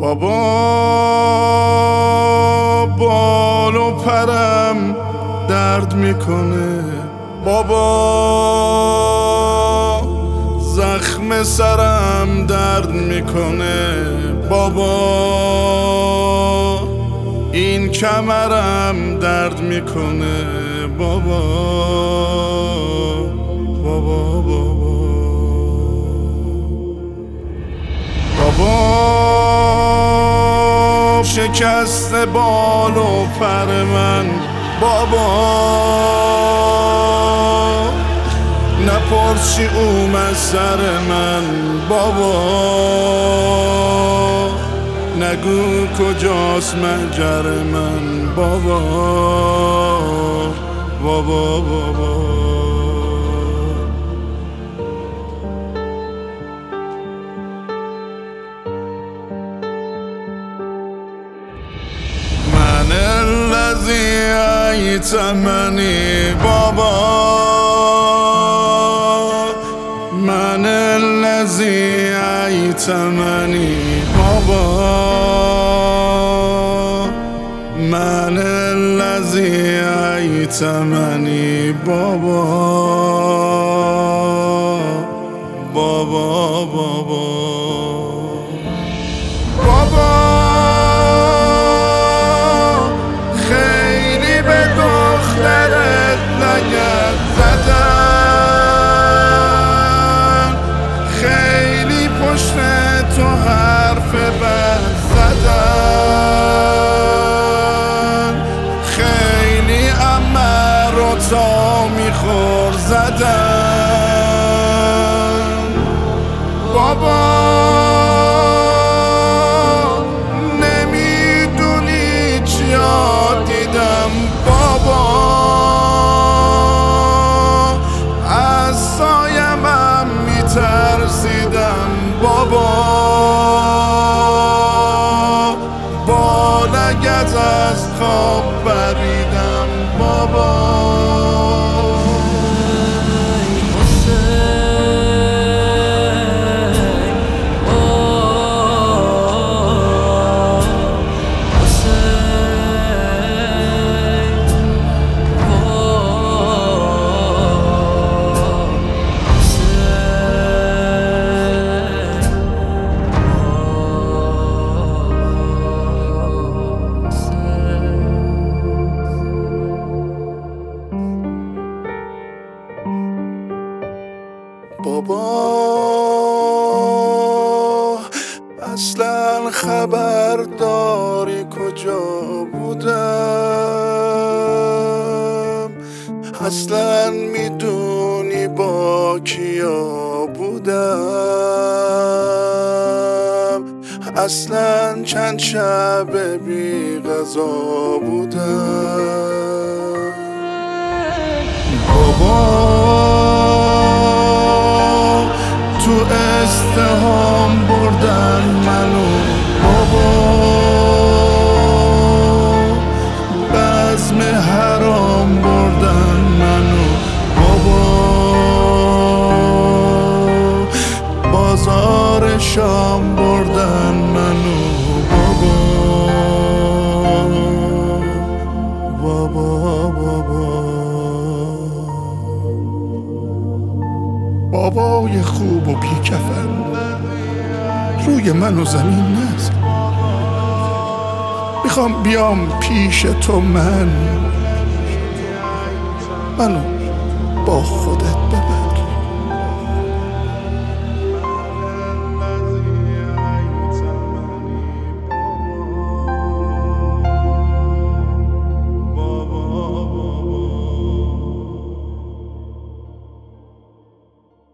بابا بال و پرم درد میکنه، بابا زخم سرم درد میکنه، بابا این کمرم درد میکنه، بابا بابا بابا بابا شکست بال و پر من، بابا نپرس چی اومد سر من، بابا نگو کجاست مهجر من، بابا بابا بابا من الذي أيتمني بابا، من الذي أيتمني بابا، من الذي أيتمني بابا بابا بابا بابا خیلی به دخترت لگد زدن، خیلی پشت تو حرف بد زدن، خیلی عمه رو تا میخور زدن، بابا نمیدونی چیا دیدم، بابا از سایمم میترسیدم، بابا با لگد از خواب پریدم، بابا بابا اصلا خبر داری کجا بودم، اصلا میدونی با کیا بودم، اصلا چند شب بی غذا بودم، بابا تو استهام بردن منو، بابا بزم حرام بردن منو، بابا بازار شام بردن منو، بابا بابا بابا بابای خوب و بیکفن روی من و زمین نزن، میخوام بیام پیش تو، منو با خودت ببر.